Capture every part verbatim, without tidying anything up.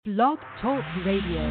Blog Talk Radio.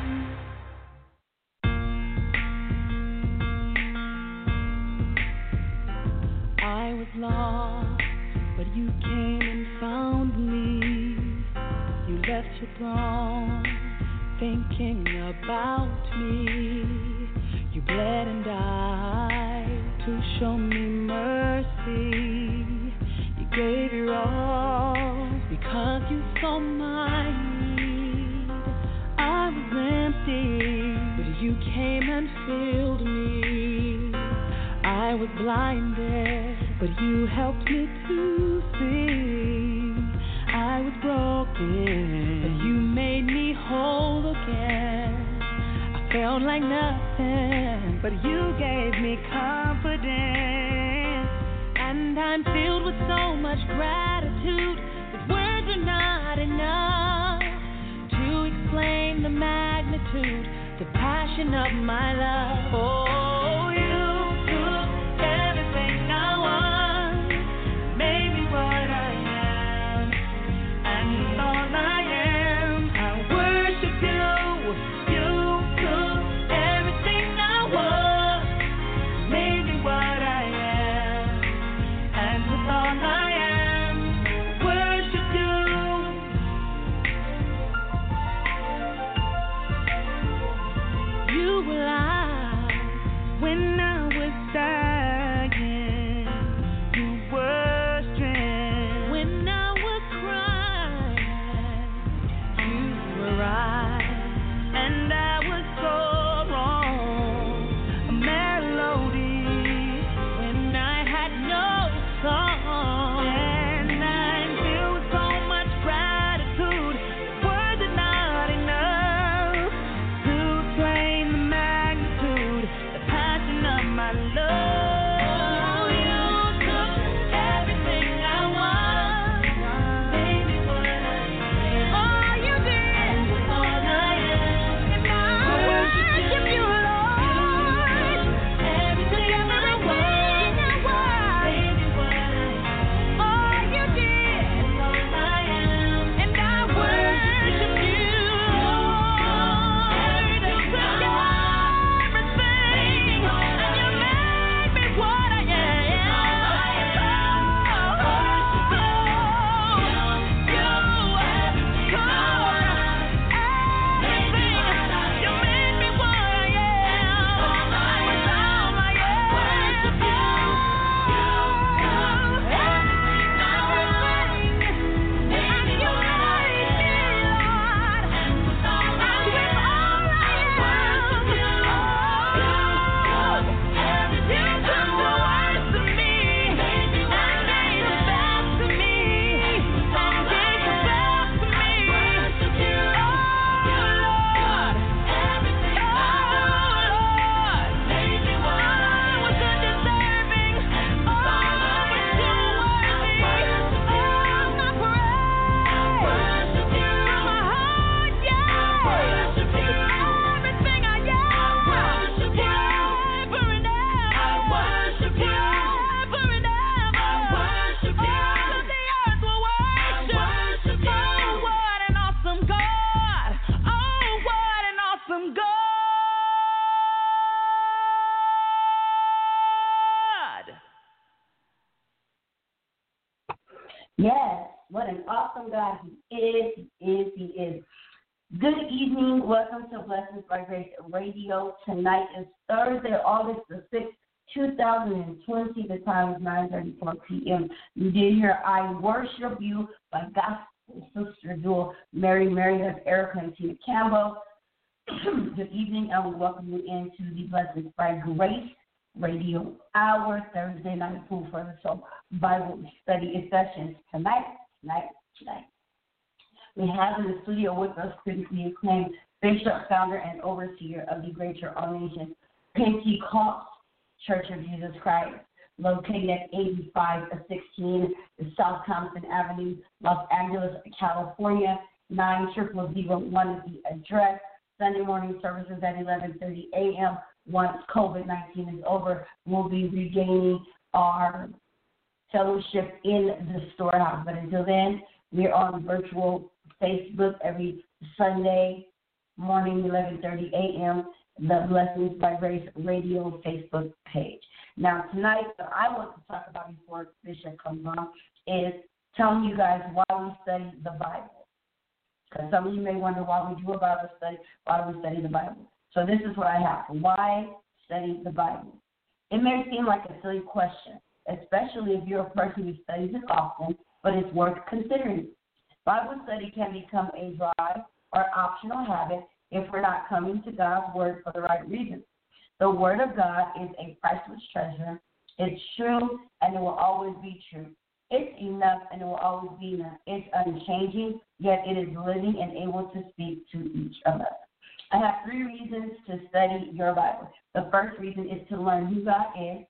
I was lost, but you came and found me. You left your throne, thinking about me. You bled and died to show me mercy. You gave your all because you saw my need. I was empty, but you came and filled me. I was blinded, but you helped me to see. I was broken, but you made me whole again. I felt like nothing, but you gave me confidence. And I'm filled with so much gratitude that words are not enough to explain the magnitude, the passion of my love. Oh, you took everything I was, made me what I am, and with all I am, I worship you. You took everything I was, made me what I am, and with all I am, worship you. You were alive when I was dying. You were strength when I was crying. You were right, and I was so wrong. A melody when I had no song. And I'm filled with so much gratitude. Words are not enough to explain the magnitude, the passion of my love. You took everything I was, made me what I am. Oh, you did. And with all I am, and I worship you, Lord. Everything I was, made me what I am. Oh, you did. And all I am, and I worship you. You took everything, and you made me what I am. Yes, what an awesome God He is, He is, He is. Good evening. Welcome to Blessings by Grace Radio. Tonight is Thursday, August the sixth, two thousand twenty. The time is nine thirty-four p.m. You did hear I Worship You by Gospel Sister Duo, Mary Meredith, Erica, and Tina Campbell. Good evening, and we welcome you into the Blessings by Grace Radio Hour, Thursday night food for the soul Bible study sessions tonight, tonight, tonight. We have in the studio with us critically acclaimed Bishop, founder, and overseer of the Greater All Nation Pentecost Church of Jesus Christ, located at eighty-five sixteen South Compton Avenue, Los Angeles, California. nine zero zero one is the address. Sunday morning services at eleven thirty a.m. Once COVID nineteen is over, we'll be regaining our fellowship in the storehouse. But until then, we're on virtual Facebook every Sunday morning, eleven thirty a.m., the Blessings by Grace Radio Facebook page. Now, tonight, what I want to talk about before Bishop comes on is telling you guys why we study the Bible. Because some of you may wonder why we do a Bible study, why we study the Bible. So this is what I have. Why study the Bible? It may seem like a silly question, especially if you're a person who studies it often, but it's worth considering. Bible study can become a dry or optional habit if we're not coming to God's Word for the right reasons. The Word of God is a priceless treasure. It's true, and it will always be true. It's enough, and it will always be enough. It's unchanging, yet it is living and able to speak to each of us. I have three reasons to study your Bible. The first reason is to learn who God is,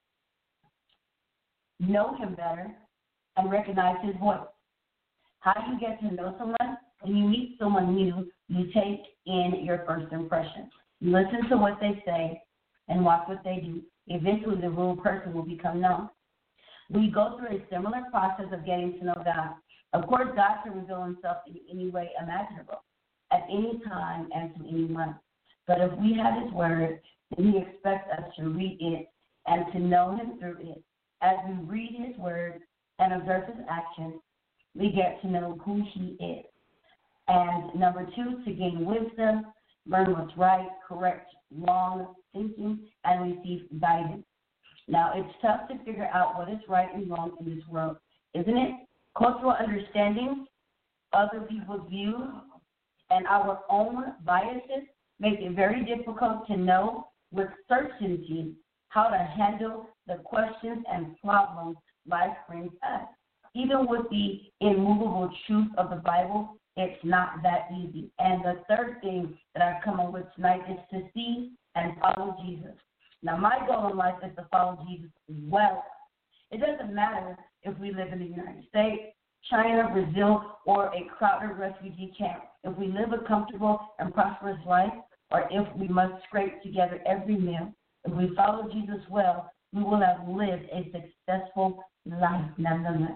know Him better, and recognize His voice. How do you get to know someone? When you meet someone new, you take in your first impression. You listen to what they say and watch what they do. Eventually, the real person will become known. We go through a similar process of getting to know God. Of course, God can reveal Himself in any way imaginable, at any time and to anyone. But if we have His Word, then He expects us to read it and to know Him through it. As we read His Word and observe His actions, we get to know who He is. And number two, to gain wisdom, learn what's right, correct wrong thinking, and receive guidance. Now, it's tough to figure out what is right and wrong in this world, isn't it? Cultural understanding, other people's views, and our own biases make it very difficult to know with certainty how to handle the questions and problems life brings us. Even with the immovable truth of the Bible, it's not that easy. And the third thing that I've come up with tonight is to see and follow Jesus. Now, my goal in life is to follow Jesus well. It doesn't matter if we live in the United States, China, Brazil, or a crowded refugee camp. If we live a comfortable and prosperous life, or if we must scrape together every meal, if we follow Jesus well, we will have lived a successful life nonetheless.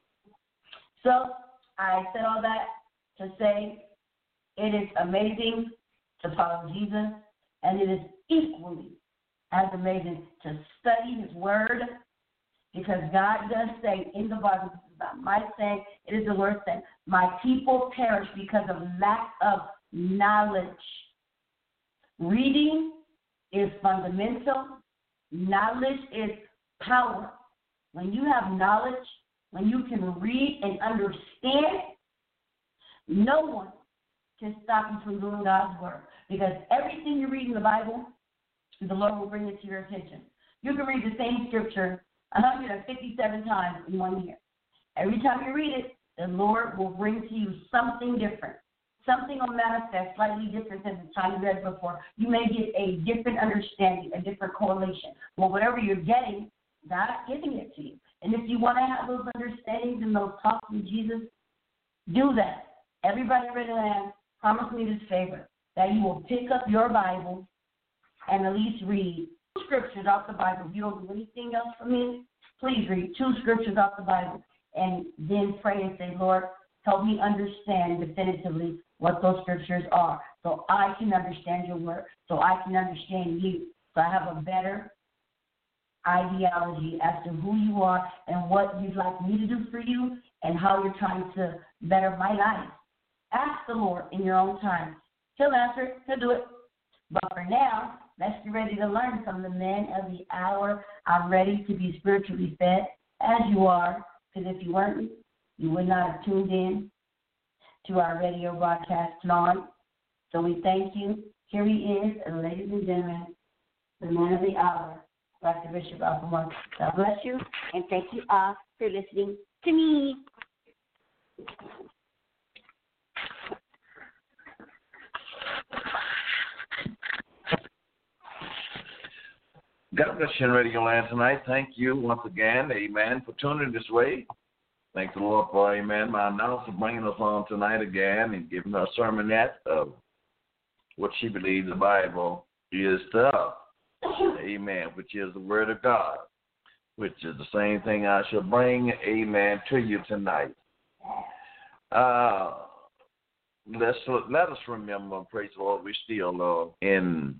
So I said all that to say it is amazing to follow Jesus, and it is equally as amazing to study His Word, because God does say in the Bible, this is not my saying, it is the Lord saying, my people perish because of lack of knowledge. Reading is fundamental. Knowledge is power. When you have knowledge, when you can read and understand, no one can stop you from doing God's Word. Because everything you read in the Bible, the Lord will bring it to your attention. You can read the same scripture one hundred fifty-seven times in one year. Every time you read it, the Lord will bring to you something different. Something will manifest slightly different than the time you read before. You may get a different understanding, a different correlation. Well, whatever you're getting, God's giving it to you. And if you want to have those understandings and those talks with Jesus, do that. Everybody ready to land, promise me this favor, that you will pick up your Bible and at least read two scriptures off the Bible. If you don't do anything else for me, please read two scriptures off the Bible and then pray and say, Lord, help me understand definitively what those scriptures are so I can understand your word, so I can understand you, so I have a better ideology as to who you are and what you'd like me to do for you and how you're trying to better my life. Ask the Lord in your own time. He'll answer it. He'll do it. But for now, let's get ready to learn from the men of the hour. I'm ready to be spiritually fed, as you are, because if you weren't, you would not have tuned in to our radio broadcast tonight. So we thank you. Here he is, ladies and gentlemen, the man of the hour, Doctor Bishop Alphamore. God bless you, and thank you all for listening to me. God bless you in Radio Land tonight. Thank you once again, amen, for tuning this way. Thank the Lord for, amen, my announcer bringing us on tonight again and giving us a sermonette of what she believes the Bible is to us, amen, which is the Word of God, which is the same thing I shall bring, amen, to you tonight. Uh, let's let us remember, praise the Lord, we still uh, in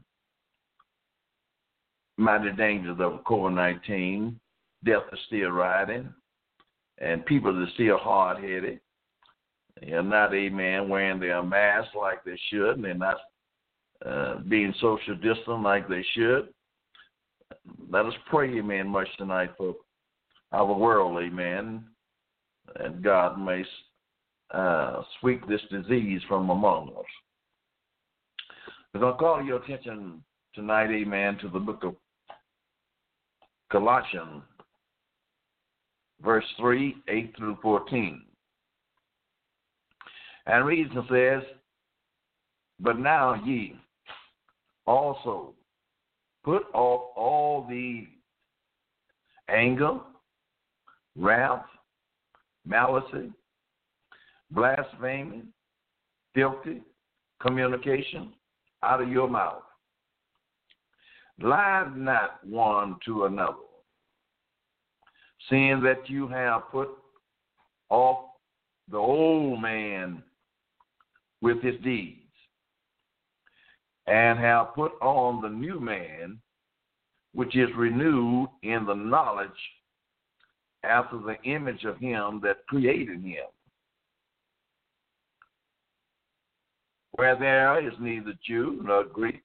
mighty dangers of COVID nineteen. Death is still riding, and people are still hard-headed. They're not, amen, wearing their masks like they should, and they're not uh, being social distant like they should. Let us pray, amen, much tonight for our world, amen, and God may uh, sweep this disease from among us. We're going to call your attention tonight, amen, to the book of Colossians, verse three, eight through fourteen. And reads and says, but now ye also put off all the anger, wrath, malice, blasphemy, filthy communication out of your mouth. Lie not one to another, seeing that you have put off the old man with his deeds, and have put on the new man, which is renewed in the knowledge after the image of him that created him. Where there is neither Jew nor Greek,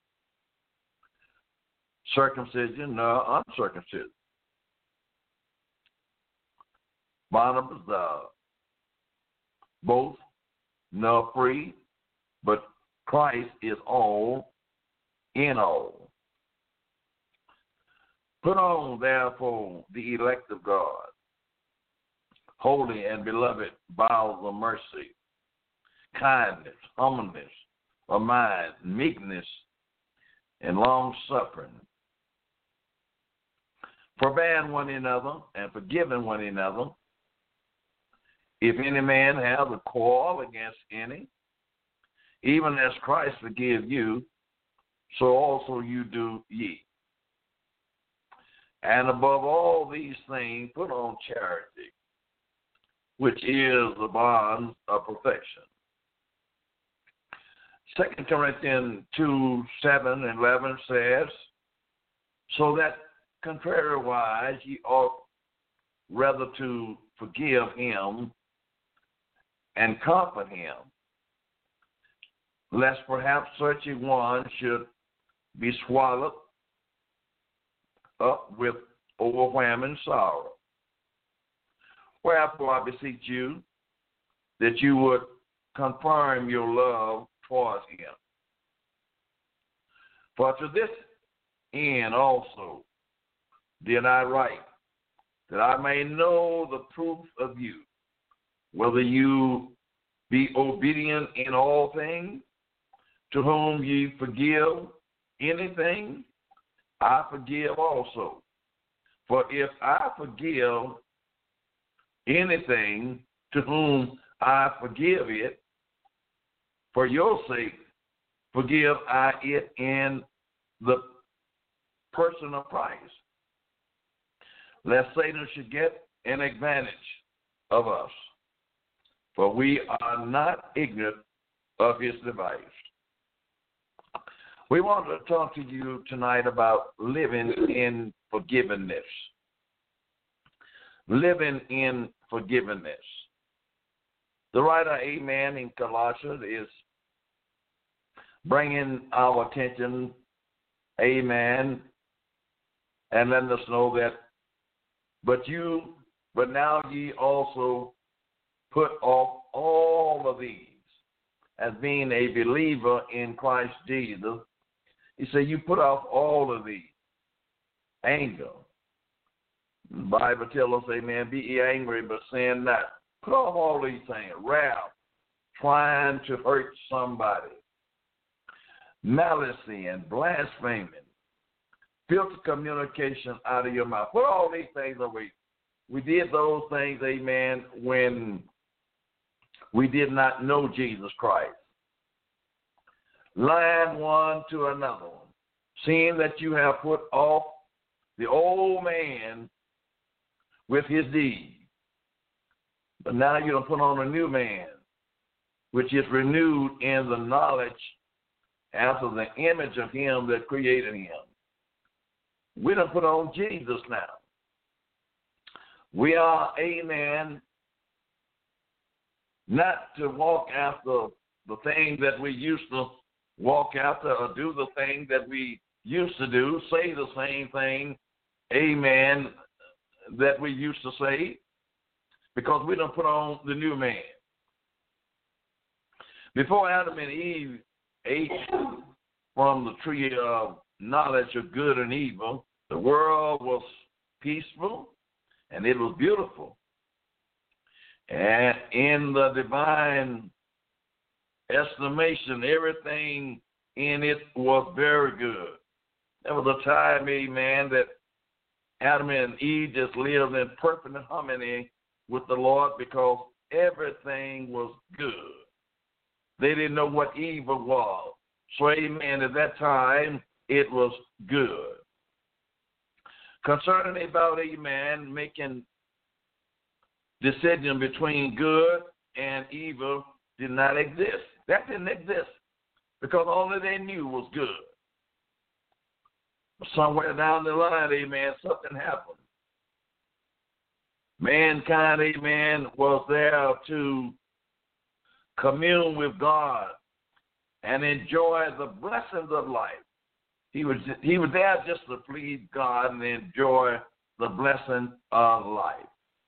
circumcision nor uncircumcision, Barnabas, uh, both nor free, but Christ is all in all. Put on, therefore, the elect of God, holy and beloved, bowels of mercy, kindness, humbleness of mind, meekness, and long-suffering, forbearing one another and forgiving one another. If any man have a quarrel against any, even as Christ forgave you, so also you do ye. And above all these things, put on charity, which is the bond of perfection. Second Corinthians two, seven and eleven says, so that contrariwise ye ought rather to forgive him and comfort him, lest perhaps such a one should be swallowed up with overwhelming sorrow. Wherefore I beseech you that you would confirm your love towards him. For to this end also did I write, that I may know the proof of you, whether you be obedient in all things, to whom ye forgive anything, I forgive also. For if I forgive anything to whom I forgive it, for your sake forgive I it in the person of Christ, lest Satan should get an advantage of us. For we are not ignorant of his device. We want to talk to you tonight about living in forgiveness. Living in forgiveness. The writer, amen, in Colossians is bringing our attention, amen, and letting us know that, but you, but now ye also put off all of these, as being a believer in Christ Jesus. He said, you put off all of these. Anger. The Bible tells us, amen, be ye angry, but sin not. Put off all these things. Wrath, trying to hurt somebody. Malice and blaspheming. Filthy communication out of your mouth. Put all these things away. We did those things, amen, when we did not know Jesus Christ. Lying one to another, seeing that you have put off the old man with his deeds. But now you're going to put on a new man, which is renewed in the knowledge after the image of him that created him. We don't put on Jesus now. We are, amen, not to walk after the things that we used to walk after or do the things that we used to do, say the same thing, amen, that we used to say, because we don't put on the new man. Before Adam and Eve ate from the tree of knowledge of good and evil, the world was peaceful and it was beautiful. And in the divine estimation, everything in it was very good. There was a time, amen, that Adam and Eve just lived in perfect harmony with the Lord because everything was good. They didn't know what evil was. So, amen, at that time, it was good. Concerning about, amen, making decision between good and evil did not exist. That didn't exist because all that they knew was good. Somewhere down the line, amen, something happened. Mankind, amen, was there to commune with God and enjoy the blessings of life. He was he was there just to please God and enjoy the blessing of life.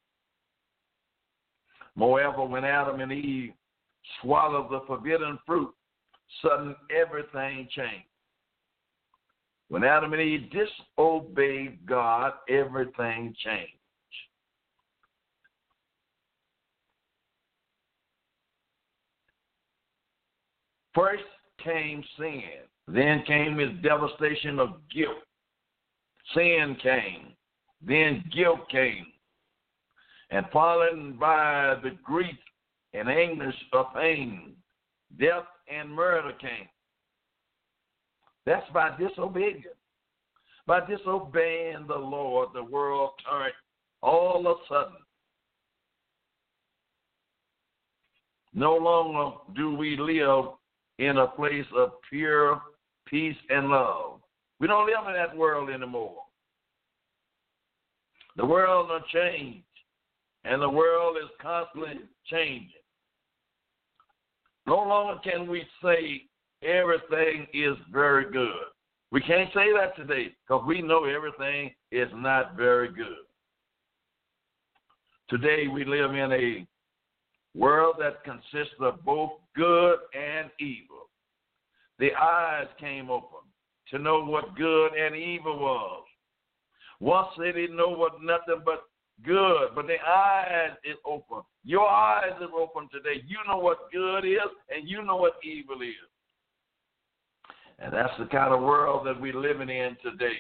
Moreover, when Adam and Eve swallowed the forbidden fruit, suddenly everything changed. When Adam and Eve disobeyed God, everything changed. First came sin. Then came his devastation of guilt. Sin came. Then guilt came. And followed by the grief and anguish of pain, death and murder came. That's by disobedience. By disobeying the Lord, the world turned all of a sudden. No longer do we live in a place of pure peace and love. We don't live in that world anymore. The world has changed, and the world is constantly changing. No longer can we say everything is very good. We can't say that today because we know everything is not very good. Today we live in a world that consists of both good and evil. The eyes came open to know what good and evil was. Once they didn't know what nothing but good, but the eyes is open. Your eyes is open today. You know what good is, and you know what evil is. And that's the kind of world that we're living in today.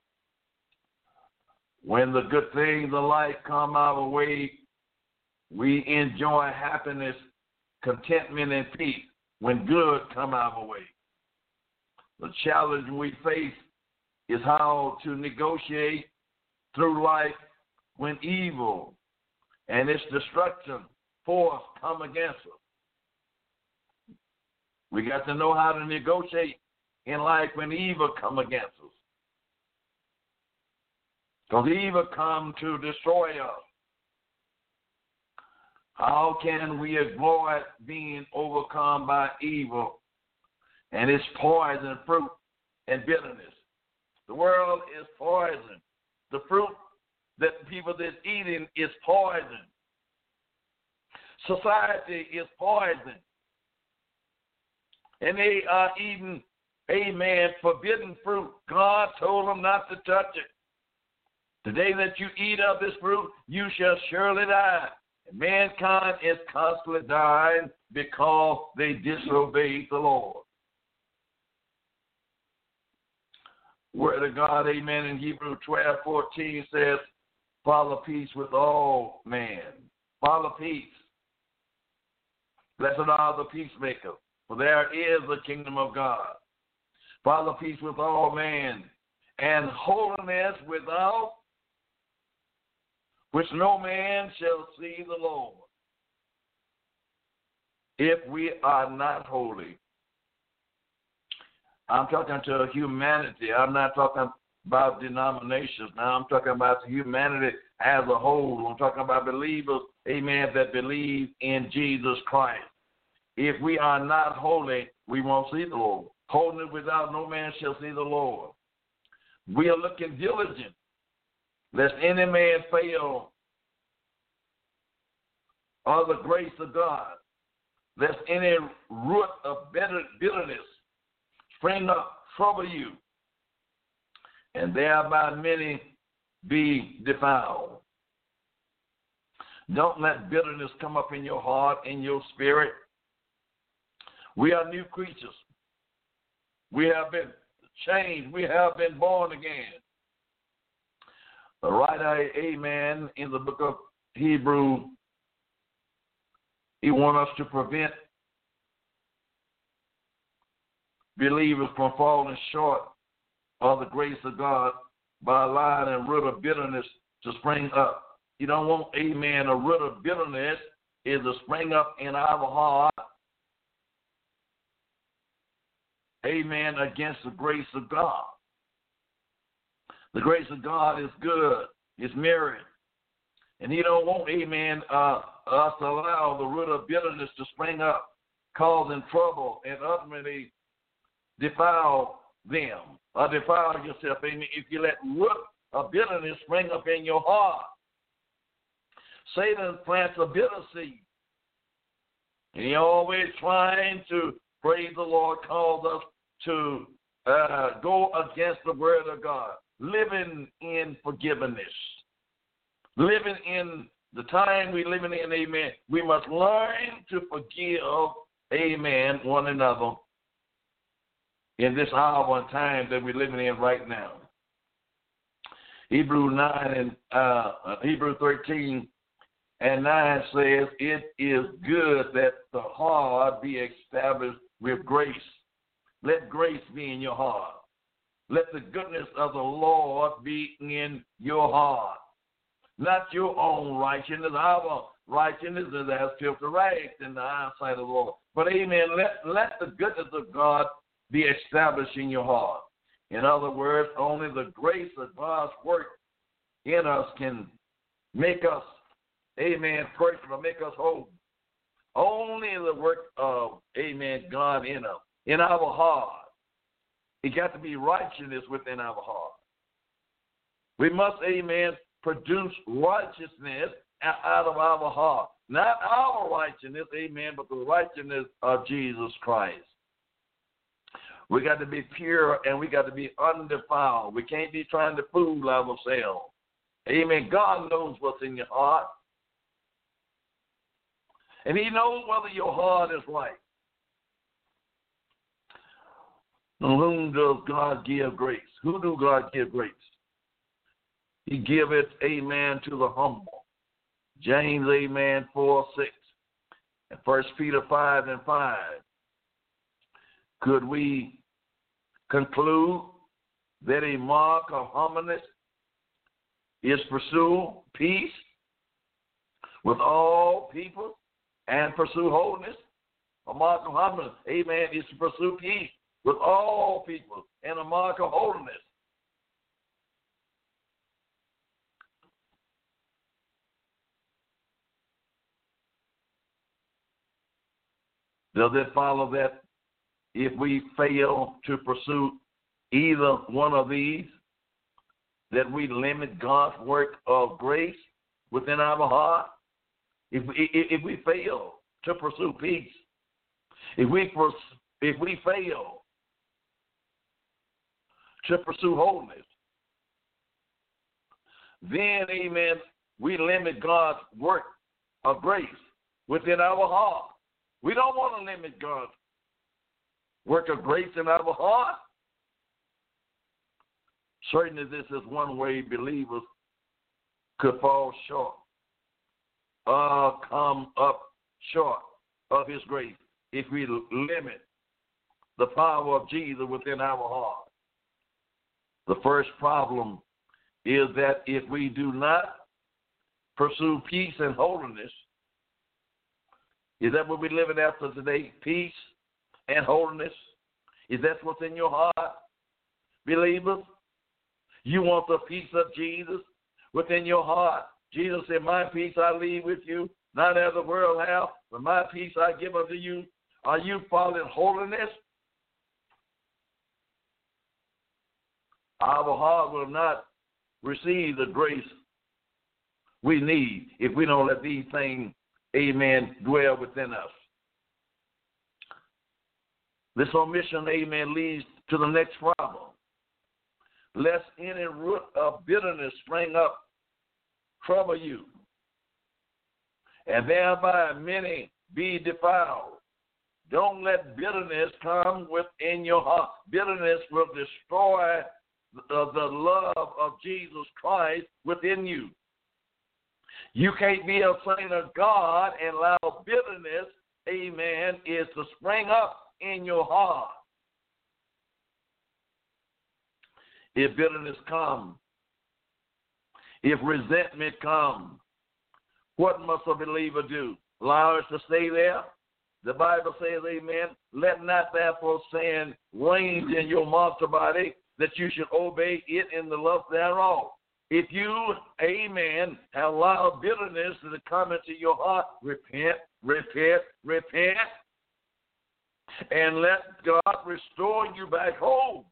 When the good things of life come our way, we enjoy happiness, contentment, and peace when good come our way. The challenge we face is how to negotiate through life when evil and its destruction force come against us. We got to know how to negotiate in life when evil come against us. Because evil come to destroy us. How can we avoid being overcome by evil and its poison, fruit, and bitterness? The world is poison. The fruit that people is eating is poison. Society is poison. And they are eating, amen, forbidden fruit. God told them not to touch it. The day that you eat of this fruit, you shall surely die. And mankind is constantly dying because they disobeyed the Lord. Word of God, amen, in Hebrews twelve fourteen says, follow peace with all men. Follow peace. Blessed are the peacemakers, for there is the kingdom of God. Follow peace with all men, and holiness without which no man shall see the Lord. if we are not holy. I'm talking to humanity. I'm not talking about denominations. Now I'm talking about humanity as a whole. I'm talking about believers, amen, that believe in Jesus Christ. If we are not holy, we won't see the Lord. Holiness without no man shall see the Lord. We are looking diligent, lest any man fail of the grace of God, lest any root of bitterness spring up, trouble you, and thereby many be defiled. Don't let bitterness come up in your heart, in your spirit. We are new creatures. We have been changed. We have been born again. The writer, amen, in the book of Hebrews, he wants us to prevent believers from falling short of the grace of God by allowing a root of bitterness to spring up. You don't want, amen, a root of bitterness is to spring up in our heart, amen, against the grace of God. The grace of God is good. It's merit. And he don't want, amen, uh, us to allow the root of bitterness to spring up, causing trouble and ultimately defile them or defile yourself. Amen. If you let root of bitterness spring up in your heart, Satan plants a bitter seed. And he always trying to, praise the Lord, calls us to uh, go against the word of God, living in forgiveness, living in the time we're living in, amen. We must learn to forgive, amen, one another in this hour and time that we're living in right now. Hebrews nine and uh, Hebrews thirteen and nine says, "It is good that the heart be established with grace." Let grace be in your heart. Let the goodness of the Lord be in your heart. Not your own righteousness. Our righteousness is as filthy rags in the eyesight of the Lord. But amen, let, let the goodness of God be established in your heart. In other words, only the grace of God's work in us can make us, amen, personal, make us whole. Only the work of, amen, God in us, in our heart. It got to be righteousness within our heart. We must, amen, produce righteousness out of our heart. Not our righteousness, amen, but the righteousness of Jesus Christ. We got to be pure and we got to be undefiled. We can't be trying to fool ourselves. Amen. God knows what's in your heart. And he knows whether your heart is right. To whom does God give grace? Who do God give grace? He giveth, amen, to the humble. James, amen, four, six. And First Peter five and five. Could we conclude that a mark of humbleness is pursue peace with all people and pursue holiness? A mark of humbleness, amen, is to pursue peace with all people and a mark of holiness. Does it follow that if we fail to pursue either one of these, that we limit God's work of grace within our heart? If we, if we fail to pursue peace, if we if we fail to pursue holiness, then, amen, we limit God's work of grace within our heart. We don't want to limit God's work of grace in our heart. Certainly this is one way believers could fall short or come up short of his grace if we limit the power of Jesus within our heart. The first problem is that if we do not pursue peace and holiness, Is that what we're living after today? Peace and holiness? Is that what's in your heart, believers? You want the peace of Jesus within your heart? Jesus said, my peace I leave with you, not as the world hath, but my peace I give unto you. Are you following holiness? Our heart will not receive the grace we need if we don't let these things, amen, dwell within us. This omission, amen, leads to the next problem. Lest any root of bitterness spring up, trouble you, and thereby many be defiled. Don't let bitterness come within your heart. Bitterness will destroy the, the love of Jesus Christ within you. You can't be a saint of God and allow bitterness, amen, is to spring up in your heart. If bitterness comes, if resentment comes, what must a believer do? Allow it to stay there? The Bible says, amen, let not therefore sin reign in your mortal body, that you should obey it in the lust thereof. If you, amen, have allowed bitterness to come into your heart, repent, repent, repent, and let God restore you back home.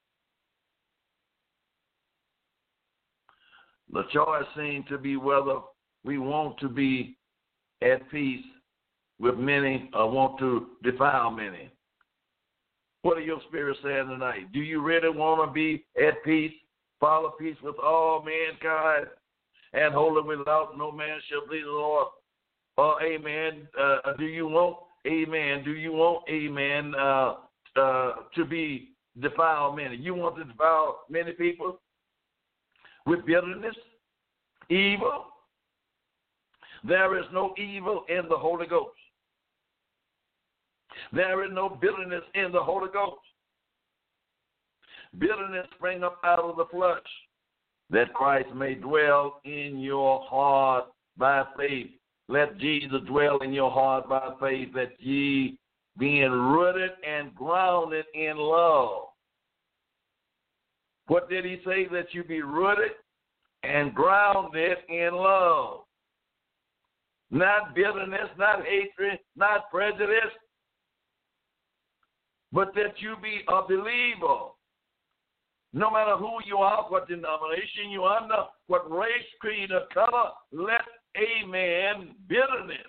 The choice seems to be whether we want to be at peace with many or want to defile many. What are your spirits saying tonight? Do you really want to be at peace, follow peace with all mankind, and holy without no man shall please the Lord? Or, amen, uh, do you want, amen, do you want, amen, uh, uh, to be defile many? You want to defile many people with bitterness, evil? There is no evil in the Holy Ghost. There is no bitterness in the Holy Ghost. Bitterness spring up out of the flesh, that Christ may dwell in your heart by faith. Let Jesus dwell in your heart by faith, that ye, being rooted and grounded in love. What did he say? That you be rooted and grounded in love. Not bitterness, not hatred, not prejudice, but that you be a believer. No matter who you are, what denomination you are under, what race, creed, or color, let, amen, bitterness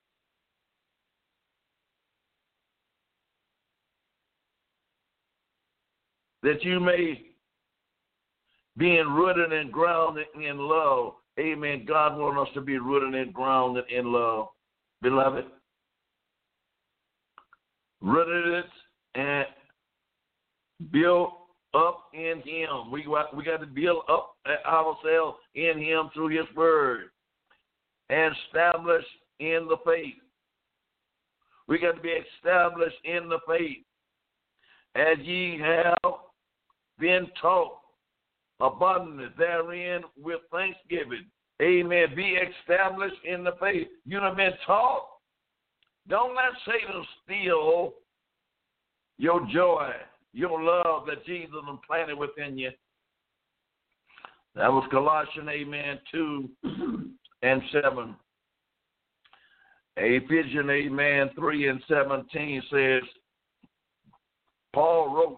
that you may being rooted and grounded in love. Amen. God wants us to be rooted and grounded in love, beloved. Rooted and built up in him. We got, we got to build up ourselves in him through his word and established in the faith. We got to be established in the faith as ye have been taught abundantly therein with thanksgiving. Amen. Be established in the faith. You have been taught. Don't let Satan steal your joy, your love that Jesus implanted within you. That was Colossians, amen, two and seven. Ephesians, amen, three and seventeen says, Paul wrote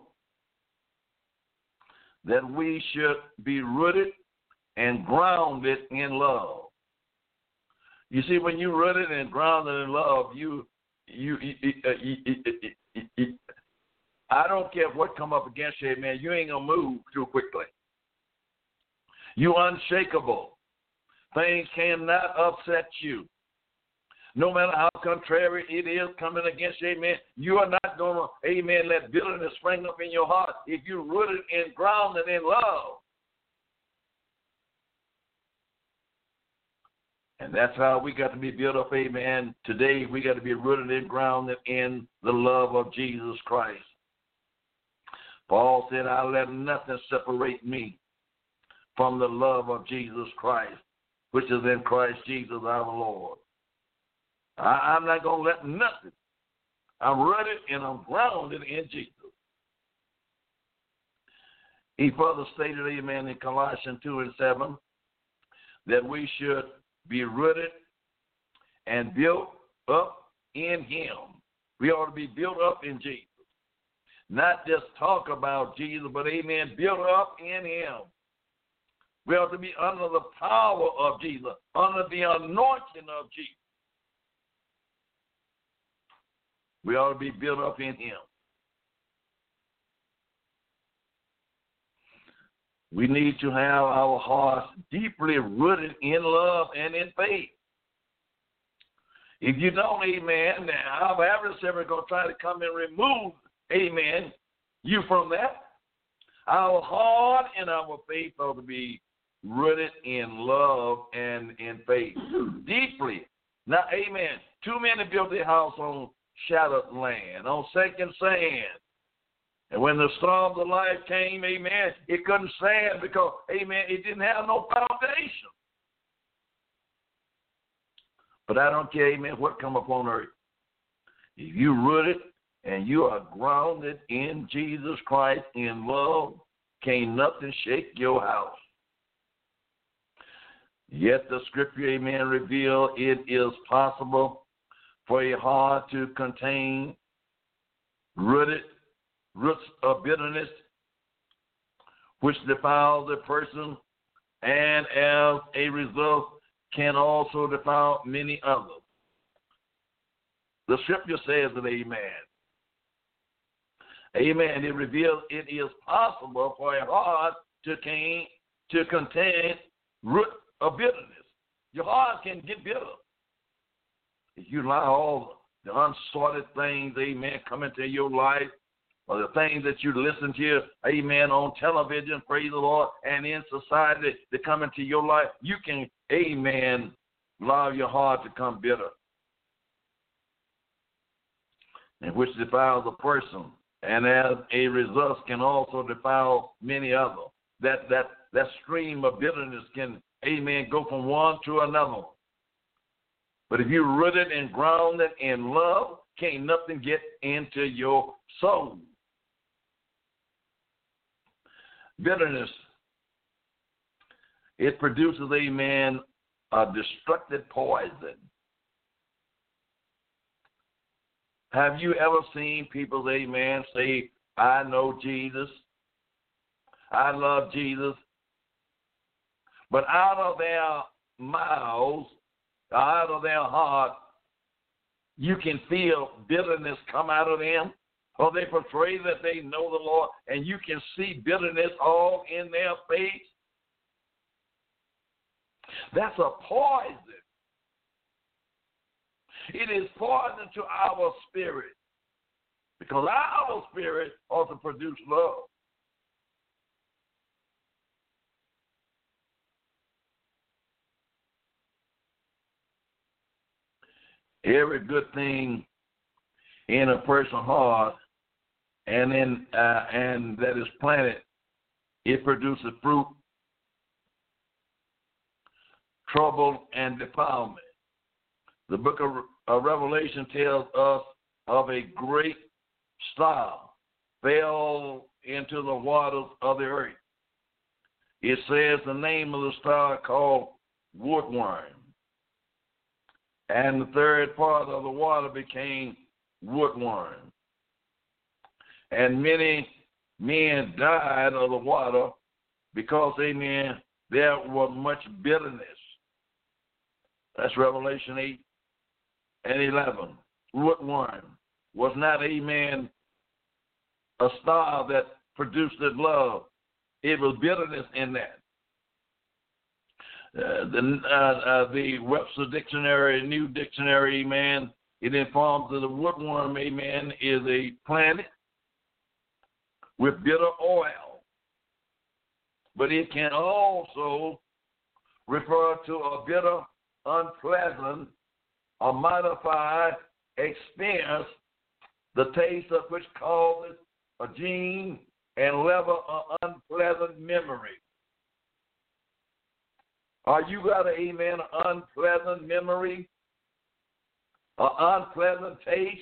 that we should be rooted and grounded in love. You see, when you're rooted and grounded in love, you, you, you, you, you, you, you I don't care what come up against you, man. You ain't gonna move too quickly. You unshakable. Things cannot upset you. No matter how contrary it is coming against you, amen, you are not going to, amen, let bitterness spring up in your heart if you're rooted and grounded in love. And that's how we got to be built up, amen. Today we got to be rooted and grounded in the love of Jesus Christ. Paul said, I'll let nothing separate me from the love of Jesus Christ, which is in Christ Jesus our Lord. I, I'm not going to let nothing. I'm rooted and I'm grounded in Jesus. He further stated, amen, in Colossians two and seven, that we should be rooted and built up in him. We ought to be built up in Jesus. Not just talk about Jesus, but, amen, built up in him. We ought to be under the power of Jesus, under the anointing of Jesus. We ought to be built up in him. We need to have our hearts deeply rooted in love and in faith. If you don't, amen, now our adversary is going to try to come and remove, amen, you from that. Our heart and our faith ought to be rooted in love and in faith. Deeply. Now, amen, two men built their house on shattered land, on sinking sand. And when the storms of life came, amen, it couldn't stand because, amen, it didn't have no foundation. But I don't care, amen, what come upon earth. If you rooted and you are grounded in Jesus Christ in love, can't nothing shake your house. Yet the scripture, amen, reveal it is possible for a heart to contain rooted roots of bitterness, which defile the person, and as a result can also defile many others. The scripture says that, amen. Amen. It reveals it is possible for a heart to contain, to contain root of bitterness. Your heart can get bitter. If you allow all the unsorted things, amen, come into your life, or the things that you listen to, amen, on television, praise the Lord, and in society to come into your life, you can, amen, allow your heart to come bitter, and which defiles a person, and as a result can also defile many others. That that that stream of bitterness can, amen, go from one to another. But if you're rooted and grounded in love, can't nothing get into your soul. Bitterness, it produces, amen, a destructive poison. Have you ever seen people, amen, say, I know Jesus, I love Jesus, but out of their mouths, out of their heart, you can feel bitterness come out of them? Or they portray that they know the Lord, and you can see bitterness all in their face. That's a poison. It is poison to our spirit, because our spirit ought to produce love. Every good thing in a person's heart and in uh, and that is planted, it produces fruit, trouble, and defilement. The book of uh, Revelation tells us of a great star fell into the waters of the earth. It says the name of the star called woodworm. And the third part of the water became woodworm. And many men died of the water because, amen, there was much bitterness. That's Revelation eight and eleven. Woodworm was not, amen, a star that produced love. It was bitterness in that. Uh, the uh, uh, the Webster Dictionary, New Dictionary, amen, it informs that the woodworm, amen, is a plant with bitter oil. But it can also refer to a bitter, unpleasant, or modified experience, the taste of which causes a gene and level of unpleasant memory. Are you got an, amen, unpleasant memory? an unpleasant taste.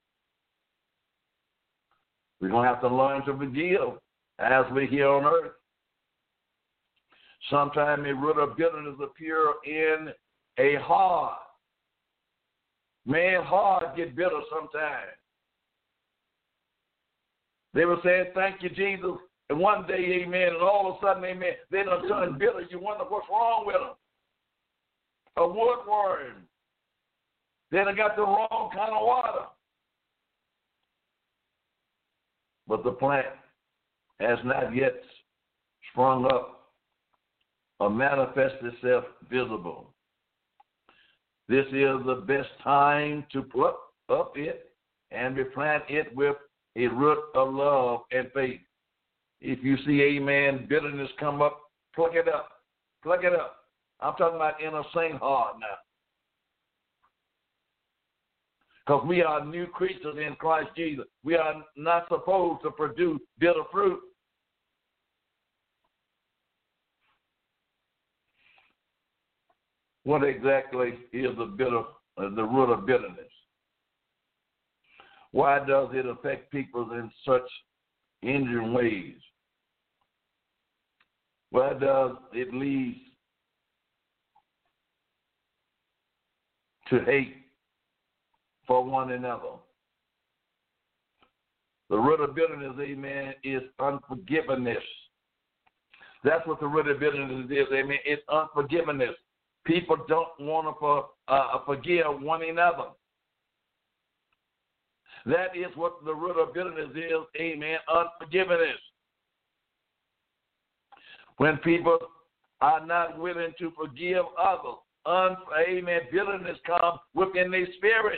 We're going to have to learn to forgive as we're here on earth. Sometimes a root of bitterness appear in a heart. Man, heart get bitter sometimes. They were saying, thank you, Jesus. And one day, amen, and all of a sudden, amen, they done turned bitter. You wonder what's wrong with them. A woodworm. They done got the wrong kind of water. But the plant has not yet sprung up or manifested itself visible. This is the best time to pluck up it and replant it with a root of love and faith. If you see, amen, bitterness come up, pluck it up. Pluck it up. I'm talking about in a saint heart now. Because we are new creatures in Christ Jesus. We are not supposed to produce bitter fruit. What exactly is the bitter, uh, the root of bitterness? Why does it affect people in such injuring ways? Why does it lead to hate for one another? The root of bitterness, amen, is unforgiveness. That's what the root of bitterness is, amen. It's unforgiveness. People don't want to for, uh, forgive one another. That is what the root of bitterness is, amen, unforgiveness. When people are not willing to forgive others, un, amen, bitterness comes within their spirit.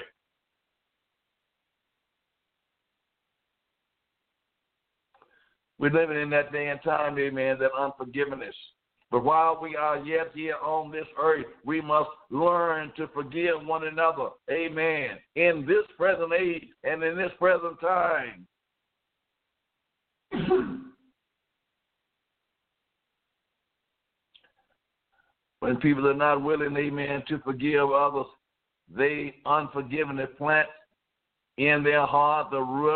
We're living in that day and time, amen, that unforgiveness. But while we are yet here on this earth, we must learn to forgive one another. Amen. In this present age and in this present time. When people are not willing, amen, to forgive others, they unforgiveness plant in their heart the root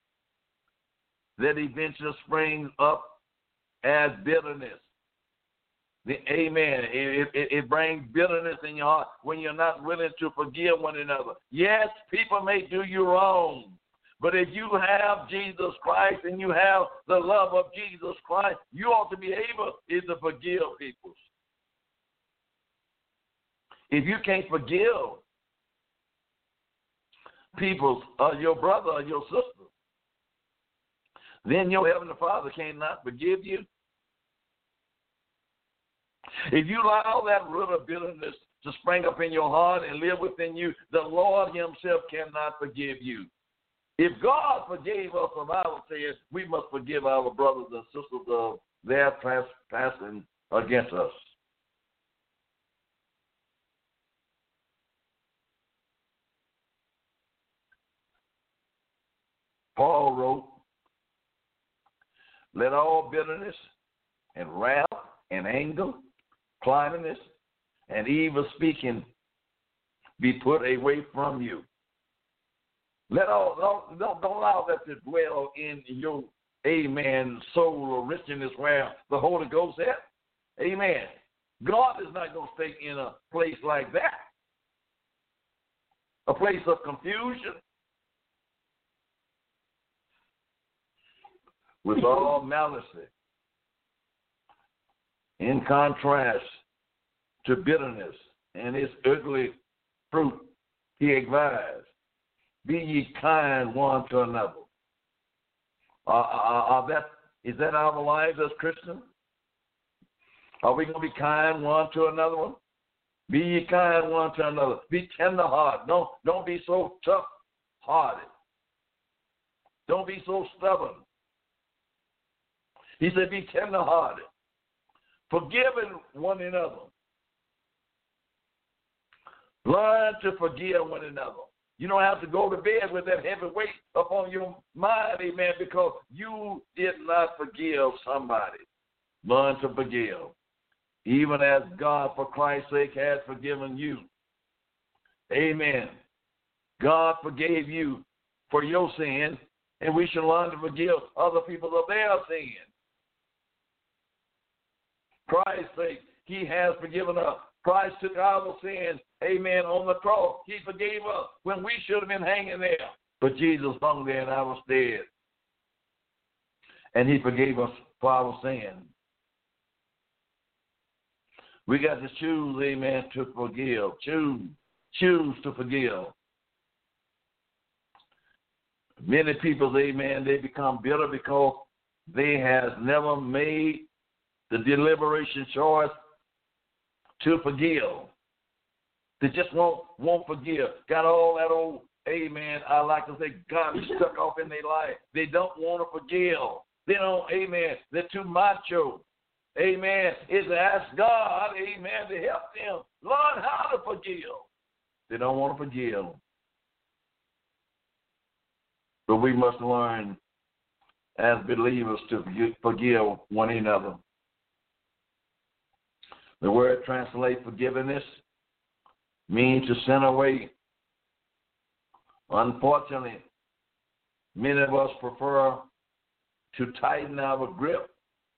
that eventually springs up as bitterness. The, amen. It, it, it brings bitterness in your heart when you're not willing to forgive one another. Yes, people may do you wrong, but if you have Jesus Christ and you have the love of Jesus Christ, you ought to be able to forgive people. If you can't forgive people, uh, your brother or your sister, then your Heavenly Father cannot forgive you. If you allow that root of bitterness to spring up in your heart and live within you, the Lord himself cannot forgive you. If God forgave us of our sins, we must forgive our brothers and sisters of their trespassing against us. Paul wrote, let all bitterness and wrath and anger, cleverness, and evil speaking be put away from you. Let all don't, don't, don't allow that to dwell in your amen soul or richness where the Holy Ghost is. Amen. God is not going to stay in a place like that. A place of confusion. With all malice. In contrast to bitterness and its ugly fruit, he advised, be ye kind one to another. Uh, uh, uh, that, is that our lives as Christians? Are we going to be kind one to another one? Be ye kind one to another. Be tender-hearted. Don't, don't be so tough-hearted. Don't be so stubborn. He said, be tender-hearted. Forgiving one another. Learn to forgive one another. You don't have to go to bed with that heavy weight upon your mind, amen, because you did not forgive somebody. Learn to forgive. Even as God, for Christ's sake, has forgiven you. Amen. God forgave you for your sin, and we should learn to forgive other people of their sin. Christ's sake, he has forgiven us. Christ took our sins, amen, on the cross. He forgave us when we should have been hanging there. But Jesus hung there in our stead. And he forgave us for our sin. We got to choose, amen, to forgive. Choose. Choose to forgive. Many people, amen, they become bitter because they have never made the deliberation choice to forgive. They just won't, won't forgive. Got all that old, amen, I like to say, God is stuck off in their life. They don't want to forgive. They don't, amen, they're too macho. Amen, is to ask God, amen, to help them learn how to forgive. They don't want to forgive. But we must learn as believers to forgive one another. The word translate forgiveness means to send away. Unfortunately, many of us prefer to tighten our grip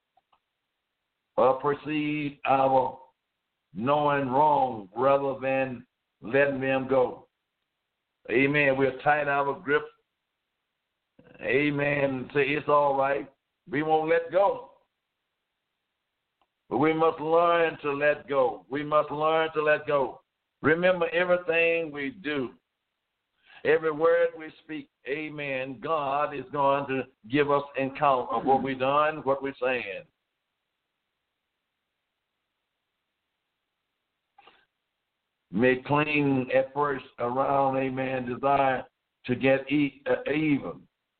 or perceive our knowing wrong rather than letting them go. Amen. We'll tighten our grip. Amen. Say it's all right. We won't let go. But we must learn to let go. We must learn to let go. Remember, everything we do, every word we speak, amen, God is going to give us an account of what we've done, what we're saying. May cling at first around, amen, desire to get e- uh, even.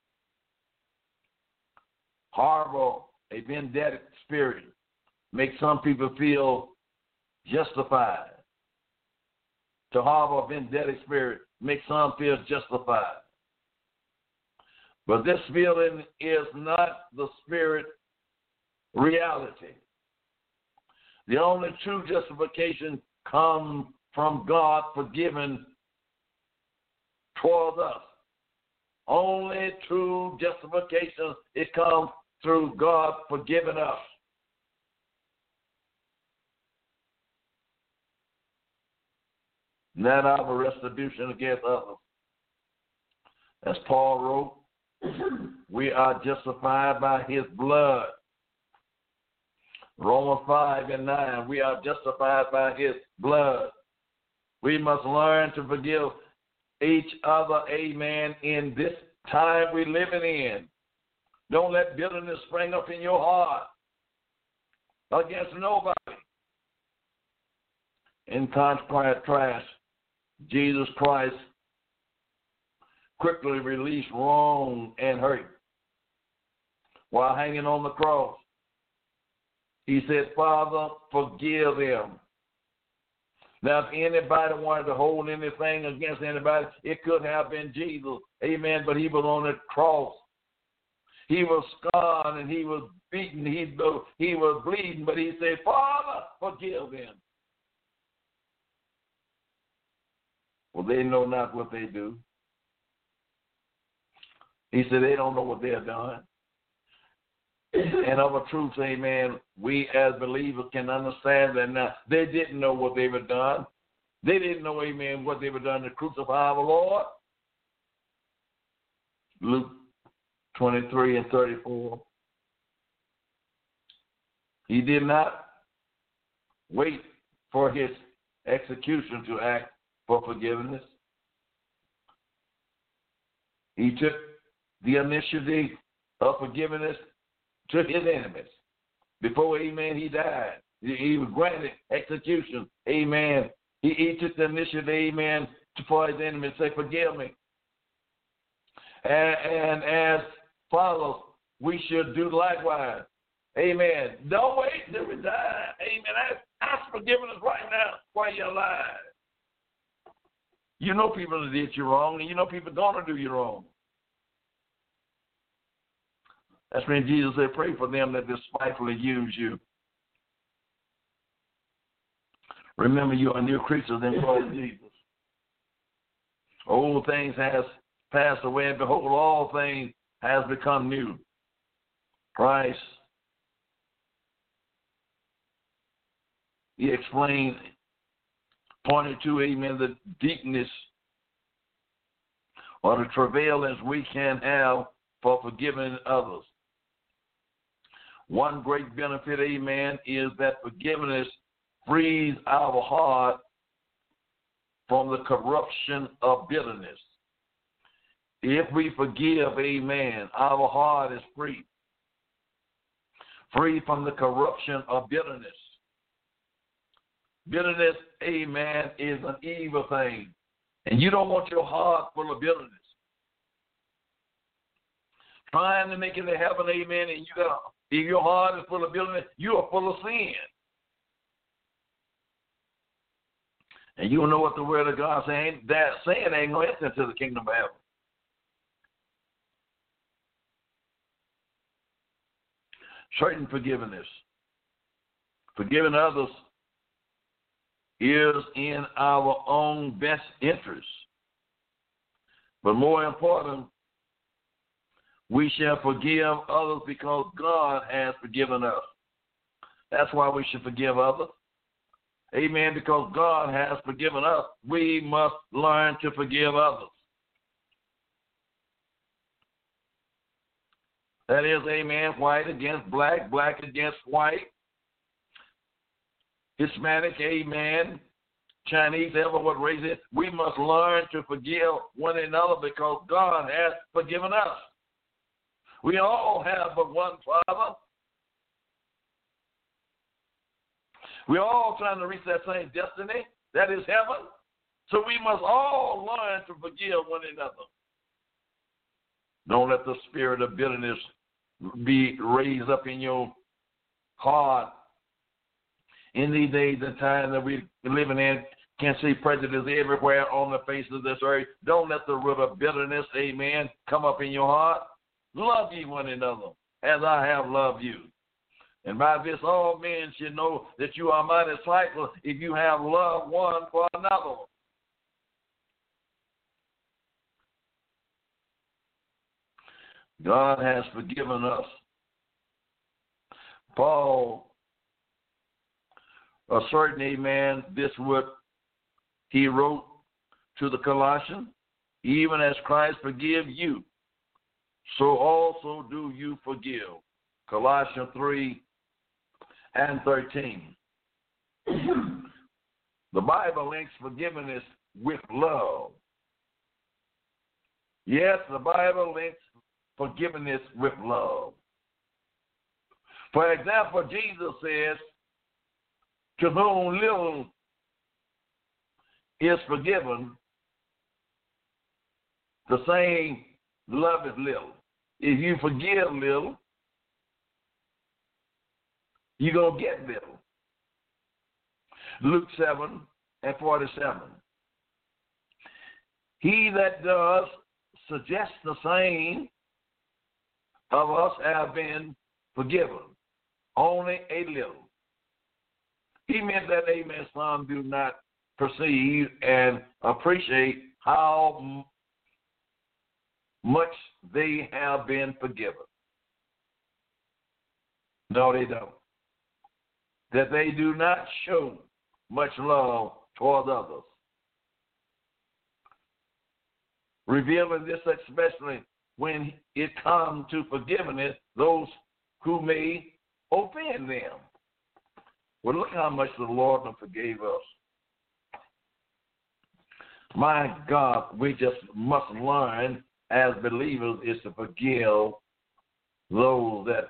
Harbor a vendetta spirit. Make some people feel justified. To harbor a vendetta spirit makes some feel justified. But this feeling is not the spirit reality. The only true justification comes from God forgiving towards us. Only true justification, it comes through God forgiving us. Not our retribution against others. As Paul wrote, we are justified by his blood. Romans five and nine, we are justified by his blood. We must learn to forgive each other, amen, in this time we're living in. Don't let bitterness spring up in your heart against nobody. In contrast, Jesus Christ quickly released wrong and hurt while hanging on the cross. He said, Father, forgive them. Now, if anybody wanted to hold anything against anybody, it could have been Jesus. Amen. But he was on the cross. He was scarred and he was beaten. He, he was bleeding. But he said, Father, forgive them. Well, they know not what they do. He said they don't know what they're doing. And of a truth, amen, we as believers can understand that now. They didn't know what they were done. They didn't know, amen, what they were done to crucify our Lord. Luke twenty-three and thirty-four. He did not wait for his execution to act for forgiveness. He took the initiative of forgiveness to his enemies. Before, amen, he died. He was granted execution. Amen. He, he took the initiative, amen, to for his enemies, say, forgive me. And, and as follows, we should do likewise. Amen. Don't wait till we die. Amen. Ask, ask forgiveness right now while you're alive. You know people that did you wrong, and you know people going to do you wrong. That's when Jesus said, pray for them that despitefully use you. Remember, you are new creatures in Christ Jesus. Old things has passed away, and behold, all things has become new. Christ, he explained, pointed to, amen, the deepness or the travailance we can have for forgiving others. One great benefit, amen, is that forgiveness frees our heart from the corruption of bitterness. If we forgive, amen, our heart is free. Free from the corruption of bitterness. Bitterness, amen, is an evil thing. And you don't want your heart full of bitterness. Trying to make it to heaven, amen, and you got, if your heart is full of bitterness, you are full of sin. And you know what the word of God saying? That sin ain't going to enter into the kingdom of heaven. Certain forgiveness. Forgiving others is in our own best interest. But more important, we shall forgive others because God has forgiven us. That's why we should forgive others. Amen. Because God has forgiven us, we must learn to forgive others. That is, amen, white against black, black against white, Hispanic, amen, Chinese, ever what race it is. We must learn to forgive one another because God has forgiven us. We all have but one Father. We're all trying to reach that same destiny, that is heaven. So we must all learn to forgive one another. Don't let the spirit of bitterness be raised up in your heart. In these days and times that we're living in, can see prejudice everywhere on the face of this earth. Don't let the root of bitterness, amen, come up in your heart. Love ye one another as I have loved you. And by this all men should know that you are my disciples if you have love one for another. God has forgiven us. Paul asserting, amen, this what he wrote to the Colossians, even as Christ forgive you, so also do you forgive. Colossians three and thirteen. The Bible links forgiveness with love. Yes, the Bible links forgiveness with love. For example, Jesus says, to whom little is forgiven, the same love is little. If you forgive little, you're going to get little. Luke seven and forty-seven. He that does suggest the same of us have been forgiven, only a little. He meant that, amen, some do not perceive and appreciate how much they have been forgiven. No, they don't. That they do not show much love toward others. Revealing this especially when it comes to forgiveness, those who may offend them. Well, look how much the Lord forgave us. My God, we just must learn as believers is to forgive those that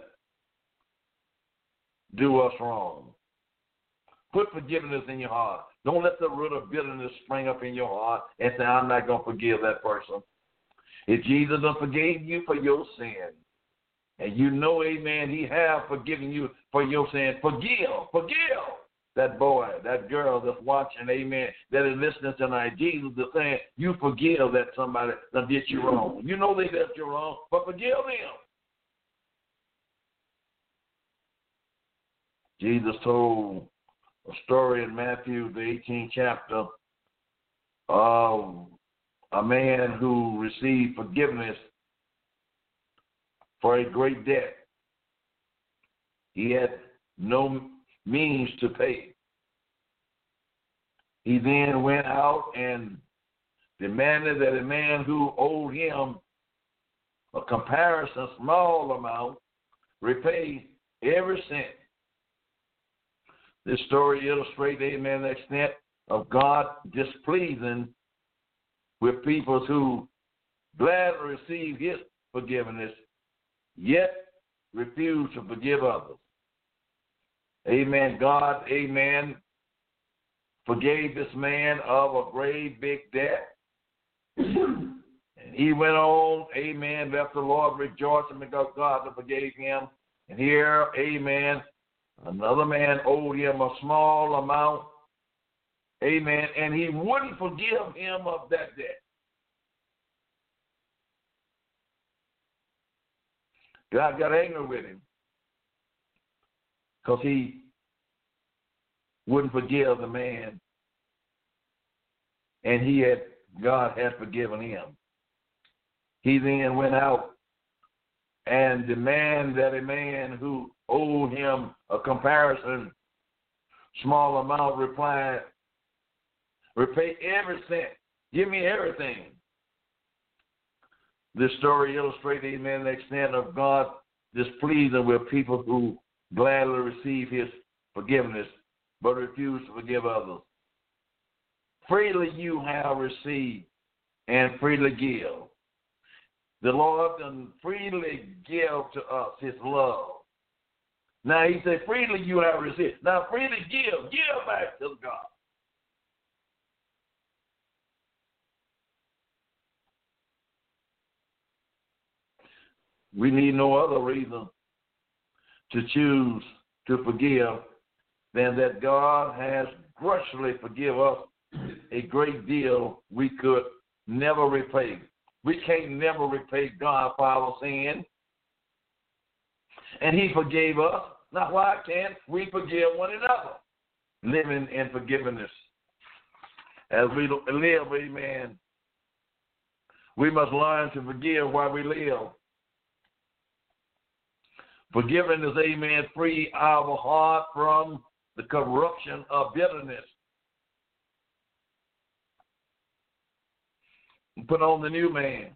do us wrong. Put forgiveness in your heart. Don't let the root of bitterness spring up in your heart and say, I'm not going to forgive that person. If Jesus forgave you for your sin, and you know, amen, he have forgiven you for your sin, forgive, forgive that boy, that girl that's watching, amen, that is listening tonight. Jesus is saying, you forgive that somebody that did you wrong. You know they did you wrong, but forgive them. Jesus told a story in Matthew, the eighteenth chapter, of a man who received forgiveness for a great debt. He had no means to pay. He then went out and demanded that a man who owed him a comparison small amount repay every cent. This story illustrates, amen, the extent of God displeasing with people who gladly receive his forgiveness, yet refuse to forgive others. Amen. God, amen, forgave this man of a great big debt. And he went on, amen, left the Lord rejoicing because God forgave him. And here, amen, another man owed him a small amount, amen, and he wouldn't forgive him of that debt. God got angry with him because he wouldn't forgive the man, and he had God had forgiven him. He then went out and demanded that a man who owed him a comparison small amount replied, repay every cent, give me everything. This story illustrates, amen, the extent of God displeasing with people who gladly receive his forgiveness but refuse to forgive others. Freely you have received and freely give. The Lord can freely give to us his love. Now he said, freely you have received. Now freely give. Give back to God. We need no other reason to choose to forgive than that God has graciously forgiven us a great deal we could never repay. We can't never repay God for our sin. And he forgave us. Now why can't we forgive one another? Living in forgiveness. As we live, amen, we must learn to forgive while we live. Forgiveness, amen, free our heart from the corruption of bitterness. Put on the new man.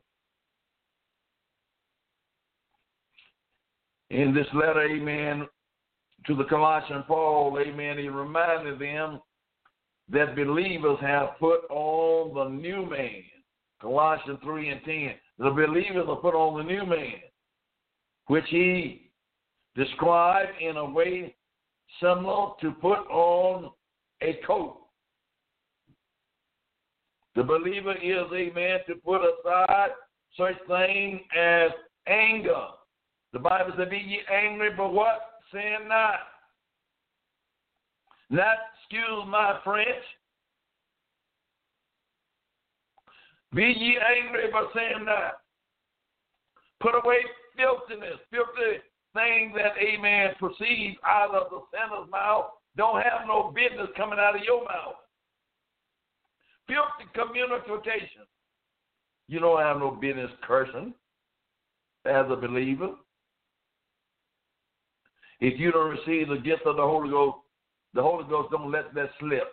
In this letter, amen, to the Colossian Paul, amen, he reminded them that believers have put on the new man. Colossians three and ten. The believers have put on the new man, which he described in a way similar to put on a coat. The believer is, amen, to put aside such thing as anger. The Bible says, be ye angry, but what? Sin not. Not, excuse my French. Be ye angry, but sin not. Put away filthiness, filthy things that, amen, proceeds out of the sinner's mouth. Don't have no business coming out of your mouth. Filthy communication. You don't have no business cursing as a believer. If you don't receive the gift of the Holy Ghost, the Holy Ghost don't let that slip.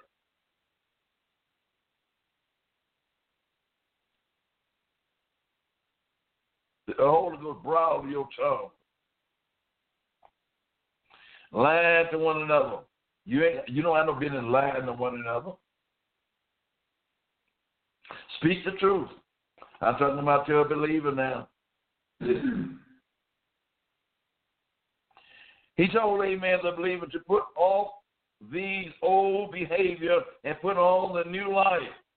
The Holy Ghost bridle your tongue. Lying to one another. You ain't. You don't have no business lying to one another. Speak the truth. I'm talking about to a believer now. He told, amen, the believer to put off these old behavior and put on the new life.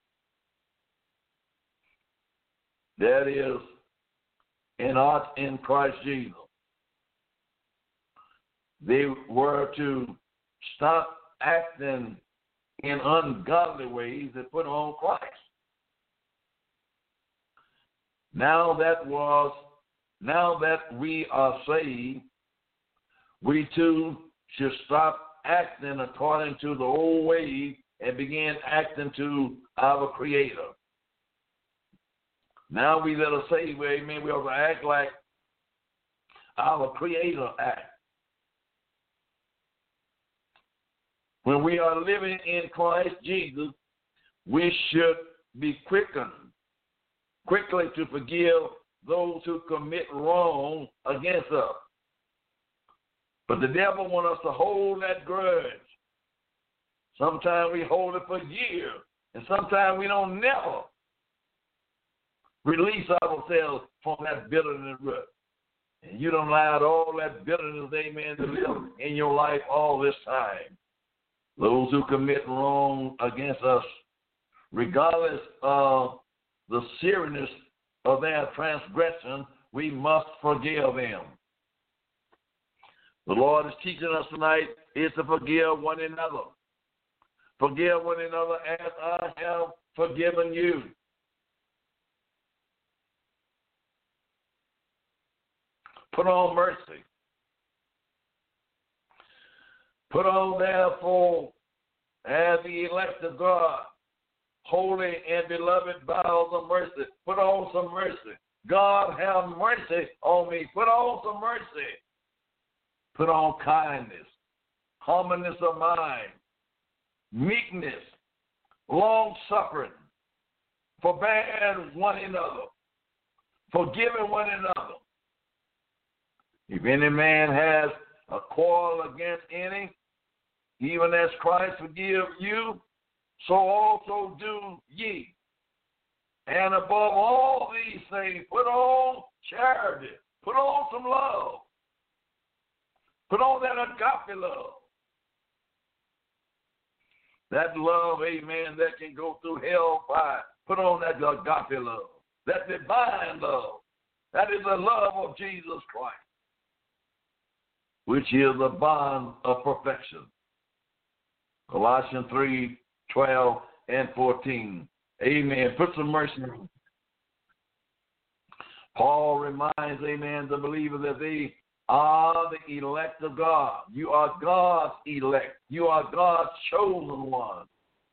That is, in us in Christ Jesus. They were to stop acting in ungodly ways and put on Christ. Now that was, now that we are saved, we too should stop acting according to the old ways and begin acting to our Creator. Now we let us say, well, amen, we ought to act like our Creator act. When we are living in Christ Jesus, we should be quickened, quickly to forgive those who commit wrong against us. But the devil wants us to hold that grudge. Sometimes we hold it for years, and sometimes we don't never release ourselves from that bitterness root. And you don't allow all that bitterness, amen, to live in your life all this time. Those who commit wrong against us, regardless of the seriousness of their transgression, we must forgive them. The Lord is teaching us tonight is to forgive one another. Forgive one another as I have forgiven you. Put on mercy. Put on, therefore, as the elect of God, holy and beloved bowels of mercy. Put on some mercy. God, have mercy on me. Put on some mercy. Put on kindness, humbleness of mind, meekness, long-suffering, forbearing one another, forgiving one another. If any man has a quarrel against any, even as Christ forgive you, so also do ye. And above all these things, put on charity, put on some love, put on that agape love. That love, amen, that can go through hellfire. Put on that agape love, that divine love. That is the love of Jesus Christ, which is the bond of perfection. Colossians three, twelve and fourteen. Amen. Put some mercy on. Paul reminds, amen, the believer that they are the elect of God. You are God's elect. You are God's chosen one.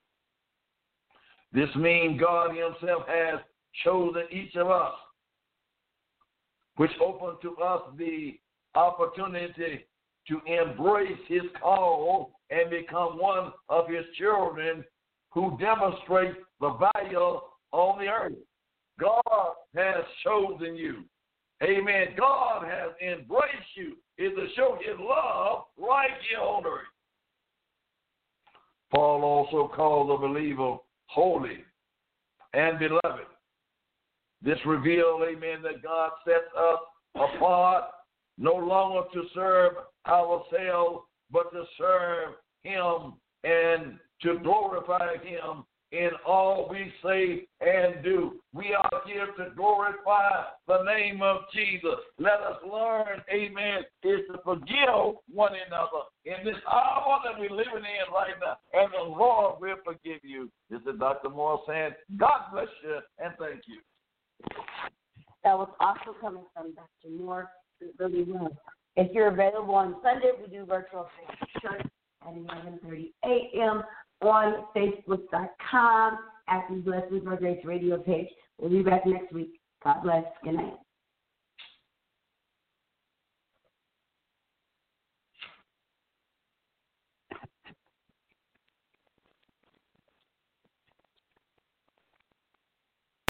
This means God himself has chosen each of us, which opens to us the opportunity to embrace his call and become one of his children who demonstrate the value on the earth. God has chosen you. Amen. God has embraced you. Is to show his love right here on earth. Paul also called the believer holy and beloved. This reveals, amen, that God sets us apart no longer to serve ourselves, but to serve him and to glorify him in all we say and do. We are here to glorify the name of Jesus. Let us learn, amen, is to forgive one another in this hour that we're living in right now. And the Lord will forgive you. This is Doctor Moore saying, God bless you and thank you. That was also coming from Doctor Moore. It really was. If you're available on Sunday, we do virtual church at eleven thirty a.m. on Facebook dot com at the Blessings by Grace radio page. We'll be back next week. God bless. Good night.